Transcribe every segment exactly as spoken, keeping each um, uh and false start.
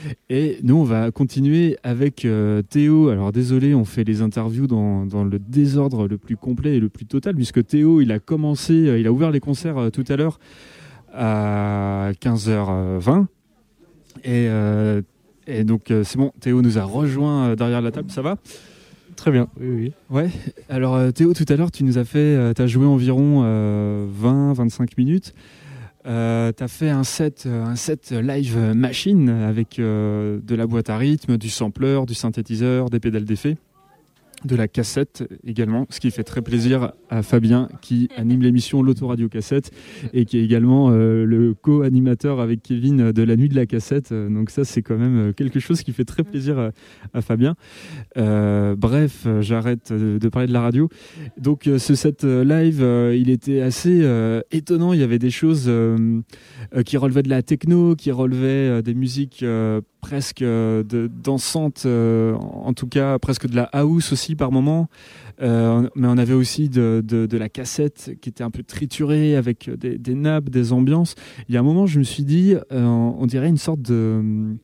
Et nous, on va continuer avec euh, Théo. Alors désolé, on fait les interviews dans, dans le désordre le plus complet et le plus total, puisque Théo, il a commencé, euh, il a ouvert les concerts euh, tout à l'heure à quinze heures vingt. Et, euh, et donc euh, c'est bon, Théo nous a rejoint euh, derrière la table, ça va ? Très bien, oui, oui. Ouais, alors euh, Théo, tout à l'heure, tu nous as fait, euh, tu as joué environ euh, vingt à vingt-cinq minutes. Euh, tu as fait un set, euh, un set live machine avec euh, de la boîte à rythme, du sampler, du synthétiseur, des pédales d'effet, de la cassette également, ce qui fait très plaisir à Fabien qui anime l'émission L'Autoradio Cassette et qui est également euh, le co-animateur avec Kevin de la Nuit de la Cassette. Donc ça, c'est quand même quelque chose qui fait très plaisir à, à Fabien. Euh, bref, j'arrête de parler de la radio. Donc euh, ce set live, euh, il était assez euh, étonnant. Il y avait des choses euh, euh, qui relevaient de la techno, qui relevaient euh, des musiques euh, presque euh, de, dansantes, euh, en tout cas presque de la house aussi par moment. Euh, mais on avait aussi de, de, de la cassette qui était un peu triturée avec des, des nappes, des ambiances. Il y a un moment, je me suis dit, euh, on dirait une sorte de...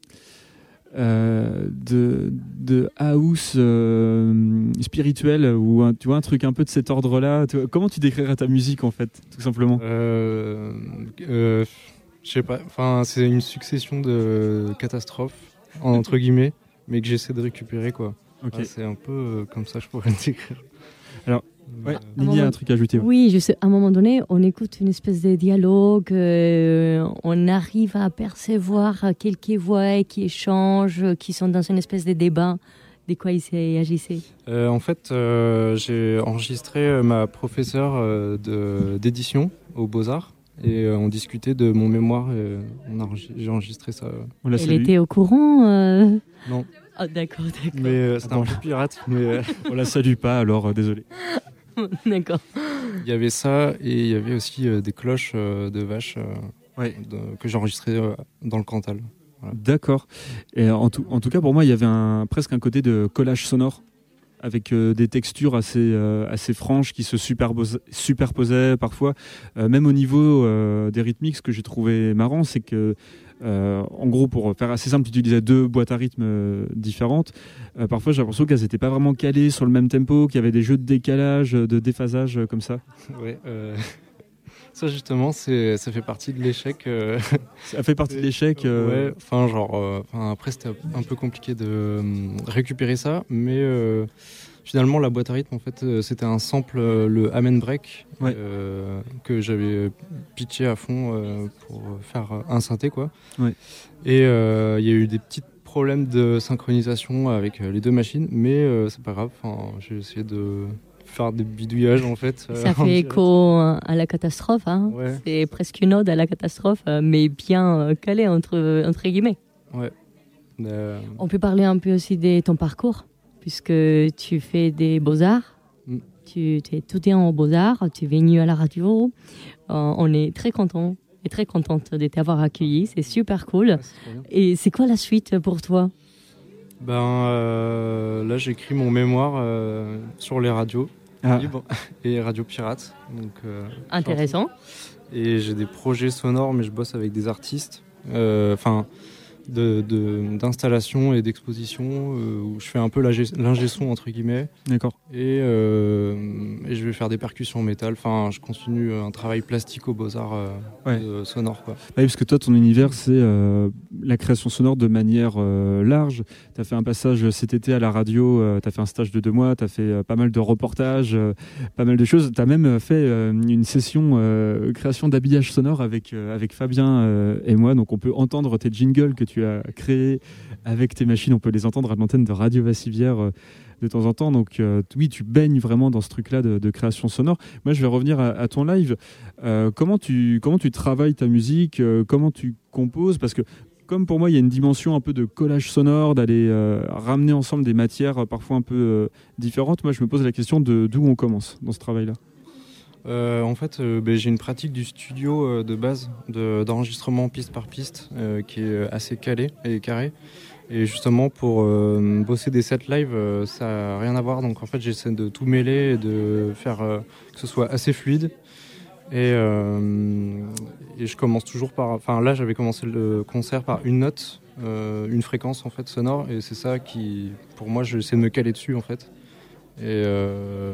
Euh, de, de house euh, spirituel ou un, tu vois, un truc un peu de cet ordre-là. Tu vois, comment tu décrirais ta musique en fait, tout simplement? euh, euh, Je sais pas, enfin, c'est une succession de catastrophes, entre guillemets, mais que j'essaie de récupérer, quoi. Okay. Ouais, c'est un peu euh, comme ça, je pourrais le décrire. Alors, ouais, euh, Lily a un truc à ajouter. Ouais. Oui, je sais, à un moment donné, on écoute une espèce de dialogue, euh, on arrive à percevoir quelques voix qui échangent, qui sont dans une espèce de débat. De quoi il s'agissait? euh, En fait, euh, j'ai enregistré ma professeure euh, de, d'édition aux Beaux-Arts. Et euh, on discutait de mon mémoire et on a, j'ai enregistré ça. On l'a Elle était au courant euh... Non. Ah, d'accord, d'accord. Mais euh, c'était un peu pirate. Mais euh... on la salue pas, alors euh, désolé. D'accord. Il y avait ça et il y avait aussi euh, des cloches euh, de vaches euh, ouais. de, que j'ai enregistrées euh, dans le Cantal. Voilà. D'accord. Et en tout, en tout cas, pour moi, il y avait un, presque un côté de collage sonore avec euh, des textures assez, euh, assez franches qui se superposaient, superposaient parfois. Euh, même au niveau euh, des rythmiques, ce que j'ai trouvé marrant, c'est que, euh, en gros, pour faire assez simple, tu utilisais deux boîtes à rythme euh, différentes. Euh, parfois, j'ai l'impression qu'elles n'étaient pas vraiment calées sur le même tempo, qu'il y avait des jeux de décalage, de déphasage euh, comme ça. Ouais, euh... ça justement, c'est, ça fait partie de l'échec. Euh... Ça fait partie de l'échec euh... Ouais, enfin, genre, euh, après, c'était un peu compliqué de euh, récupérer ça, mais euh, finalement, la boîte à rythme, en fait, euh, c'était un sample, euh, le Amen Break, ouais. euh, que j'avais pitché à fond euh, pour faire un synthé, quoi. Ouais. Et il euh, y a eu des petits problèmes de synchronisation avec les deux machines, mais euh, c'est pas grave, j'ai essayé de faire des bidouillages en fait. Ça euh, fait écho à la catastrophe, hein. Ouais. C'est presque une ode à la catastrophe, mais bien calé entre, entre guillemets. Ouais. Euh... On peut parler un peu aussi de ton parcours, puisque tu fais des beaux-arts, mm. tu es étudiant aux beaux-arts, tu es venu à la radio, euh, on est très contents et très contente de t'avoir accueilli, c'est super cool. Ouais, c'est et c'est quoi la suite pour toi? Ben euh, là j'écris mon mémoire euh, sur les radios ah. libres et radio pirates. Donc, euh, intéressant. Et j'ai des projets sonores, mais je bosse avec des artistes, enfin euh, de, de, d'installation et d'exposition euh, où je fais un peu l'ingé son entre guillemets. D'accord. Et, euh, et je vais faire des percussions métal. Enfin, je continue un travail plastique aux Beaux-Arts euh, ouais. euh, sonore, quoi. Oui, parce que toi, ton univers, c'est euh, la création sonore de manière euh, large. Tu as fait un passage cet été à la radio, euh, tu as fait un stage de deux mois, tu as fait euh, pas mal de reportages, euh, pas mal de choses. Tu as même fait euh, une session euh, création d'habillage sonore avec, euh, avec Fabien euh, et moi. Donc, on peut entendre tes jingles que tu as créés avec tes machines. On peut les entendre à l'antenne de Radio Vassivière euh, de temps en temps. Donc euh, oui, tu baignes vraiment dans ce truc-là de, de création sonore. Moi, je vais revenir à, à ton live. Euh, comment, tu, comment tu travailles ta musique euh, comment tu composes? Parce que comme pour moi, il y a une dimension un peu de collage sonore, d'aller euh, ramener ensemble des matières euh, parfois un peu euh, différentes. Moi, je me pose la question de d'où on commence dans ce travail-là. Euh, en fait, euh, bah, j'ai une pratique du studio euh, de base, de, d'enregistrement piste par piste, euh, qui est assez calée et carrée. Et justement, pour euh, bosser des sets live, euh, ça n'a rien à voir. Donc en fait, j'essaie de tout mêler et de faire euh, que ce soit assez fluide. Et, euh, et je commence toujours par... Enfin là, j'avais commencé le concert par une note euh, une fréquence en fait sonore, et c'est ça qui, pour moi, j'essaie de me caler dessus en fait. Et euh,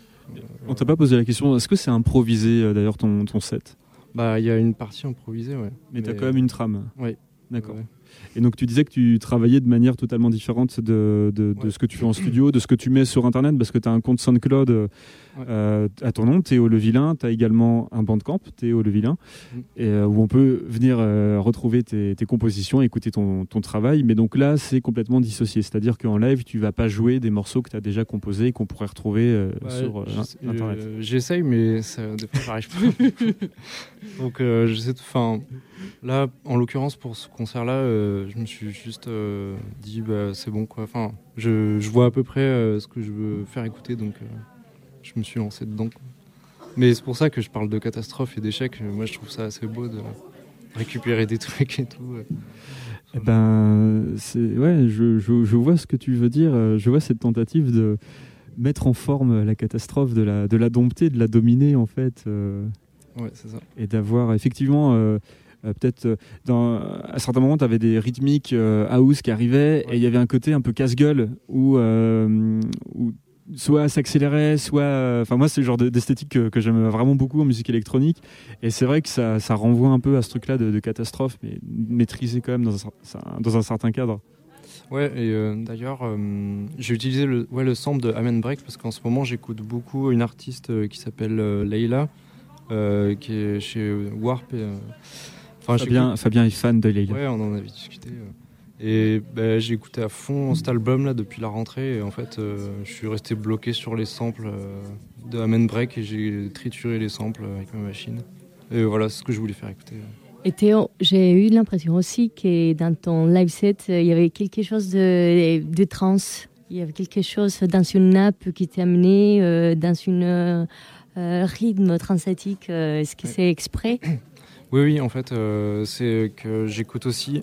on t'a pas posé la question, est-ce que c'est improvisé euh, d'ailleurs ton, ton set? Bah, il y a une partie improvisée, ouais. Mais, Mais t'as quand même une trame. Oui. D'accord. Ouais. Et donc tu disais que tu travaillais de manière totalement différente de, de, de ouais. ce que tu fais en studio, de ce que tu mets sur Internet, parce que tu as un compte SoundCloud euh, ouais. euh, à ton nom, Théo Le Vilain. Tu as également un Bandcamp, Théo Le Vilain, mm. et, euh, où on peut venir euh, retrouver tes, tes compositions, écouter ton, ton travail. Mais donc là, c'est complètement dissocié. C'est-à-dire qu'en live, tu vas pas jouer des morceaux que tu as déjà composés et qu'on pourrait retrouver euh, ouais, sur euh, Internet. Euh, j'essaye, mais ça, des fois, j'arrive pas. Donc euh, j'essaie de... Enfin, là, en l'occurrence, pour ce concert-là, euh, je me suis juste euh, dit, bah, c'est bon, quoi. Enfin, je, je vois à peu près euh, ce que je veux faire écouter, donc euh, je me suis lancé dedans, quoi. Mais c'est pour ça que je parle de catastrophe et d'échecs. Moi, je trouve ça assez beau de récupérer des trucs et tout. Eh ben, c'est... Ouais, je, je, je vois ce que tu veux dire. Je vois cette tentative de mettre en forme la catastrophe, de la, de la dompter, de la dominer, en fait. Euh... Ouais, c'est ça. Et d'avoir effectivement... Euh, Euh, peut-être euh, dans, à certains moments tu avais des rythmiques euh, house qui arrivaient, ouais. Et il y avait un côté un peu casse-gueule où, euh, où soit s'accélérait, soit enfin euh, moi c'est le genre d'esthétique que, que j'aime vraiment beaucoup en musique électronique, et c'est vrai que ça, ça renvoie un peu à ce truc là de, de catastrophe, mais maîtrisé quand même dans un, dans un certain cadre. Ouais, et euh, d'ailleurs euh, j'ai utilisé le, ouais, le sample de Amen Break parce qu'en ce moment j'écoute beaucoup une artiste euh, qui s'appelle euh, Leila, euh, qui est chez Warp et, euh, Enfin, Fabien, Fabien est fan de Leila. Ouais, on en avait discuté. Et bah, j'ai écouté à fond cet album-là depuis la rentrée. Et en fait, euh, je suis resté bloqué sur les samples euh, de Amen Break et j'ai trituré les samples avec ma machine. Et voilà, c'est ce que je voulais faire écouter. Et Théo, j'ai eu l'impression aussi que dans ton live set, il y avait quelque chose de, de trance. Il y avait quelque chose dans une nappe qui t'a amené euh, dans un euh, rythme transatique. Est-ce que ouais. c'est exprès ? Oui, oui, en fait, euh, c'est que j'écoute aussi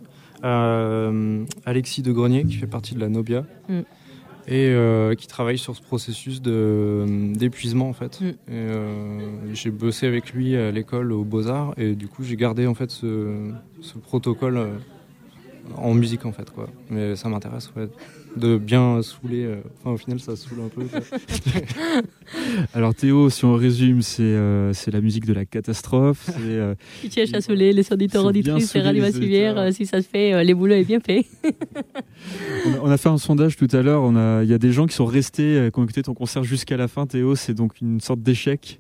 euh, Alexis de Grenier, qui fait partie de la Nobia, mm. et euh, qui travaille sur ce processus de, d'épuisement, en fait. Mm. Et, euh, j'ai bossé avec lui à l'école aux Beaux-Arts, et du coup, j'ai gardé, en fait, ce, ce protocole euh, en musique, en fait, quoi. Mais ça m'intéresse, ouais, de bien saouler. Euh, enfin, au final, ça saoule un peu. Alors Théo, si on résume, c'est, euh, c'est la musique de la catastrophe. C'est, euh, tu cherches à saouler les auditeurs auditrices de Radio Basse-Rivière. Euh, si ça se fait, euh, les boulots est bien fait. on, a, on a fait un sondage tout à l'heure. Il y a des gens qui sont restés, euh, qui ont écouté ton concert jusqu'à la fin. Théo, c'est donc une sorte d'échec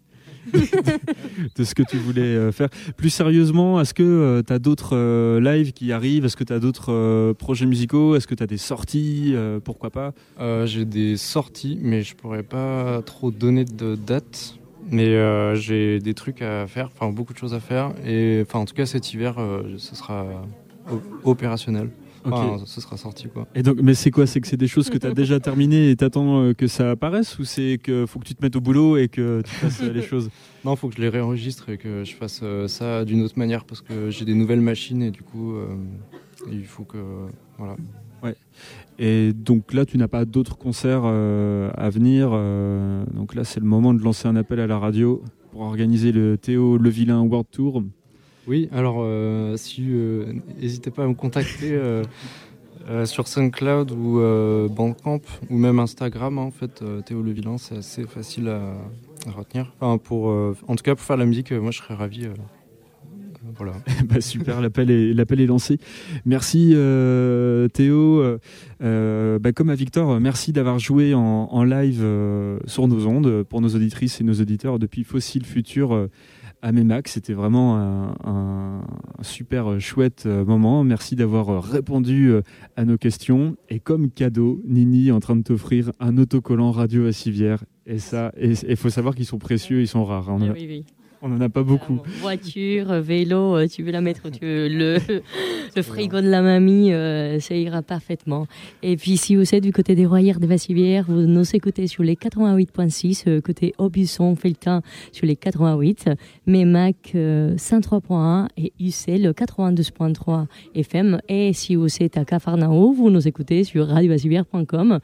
de ce que tu voulais euh, faire. Plus sérieusement, est-ce que euh, tu as d'autres euh, lives qui arrivent? Est-ce que tu as d'autres euh, projets musicaux? Est-ce que tu as des sorties? euh, Pourquoi pas? euh, J'ai des sorties, mais je pourrais pas trop donner de date. Mais euh, j'ai des trucs à faire, enfin beaucoup de choses à faire. Et enfin, en tout cas, cet hiver, euh, ce sera o- opérationnel. Enfin, okay. Ce sera sorti, quoi. Et donc, mais c'est quoi? C'est que c'est des choses que tu as déjà terminées et t'attends que ça apparaisse, ou c'est qu'il faut que tu te mettes au boulot et que tu fasses les choses? Non, il faut que je les réenregistre et que je fasse ça d'une autre manière parce que j'ai des nouvelles machines et du coup, euh, il faut que... Voilà. Ouais. Et donc là, tu n'as pas d'autres concerts euh, à venir. Euh, donc là, c'est le moment de lancer un appel à la radio pour organiser le Théo Le Vilain World Tour. Oui, alors euh, si euh, n'hésitez pas à me contacter euh, euh, sur SoundCloud ou euh, Bandcamp ou même Instagram. Hein, en fait, euh, Théo Le Vilain, c'est assez facile à, à retenir. Enfin, pour, euh, en tout cas, pour faire la musique, euh, moi, je serais ravi. Euh, euh, voilà. bah, super, l'appel est, l'appel est lancé. Merci euh, Théo. Euh, bah, comme à Victor, merci d'avoir joué en, en live euh, sur nos ondes pour nos auditrices et nos auditeurs depuis Fossile Futur. Euh, à Memac, c'était vraiment un, un, un super chouette moment. Merci d'avoir répondu à nos questions. Et comme cadeau, Nini est en train de t'offrir un autocollant Radio Basse-Rivière. Et ça, il faut savoir qu'ils sont précieux, ils sont rares. On oui, a, oui, oui. On n'en a pas beaucoup. Voiture, vélo, tu veux la mettre, tu veux le, le frigo de la mamie, euh, ça ira parfaitement. Et puis si vous êtes du côté des Royères de Basse-Rivière, vous nous écoutez sur les quatre-vingt-huit virgule six, euh, côté Aubusson, Feltin sur les quatre-vingt-huit, Memac euh, cent trois virgule un et U C L quatre-vingt-douze virgule trois F M. Et si vous êtes à Cafarnao, vous nous écoutez sur radio basse rivière point com.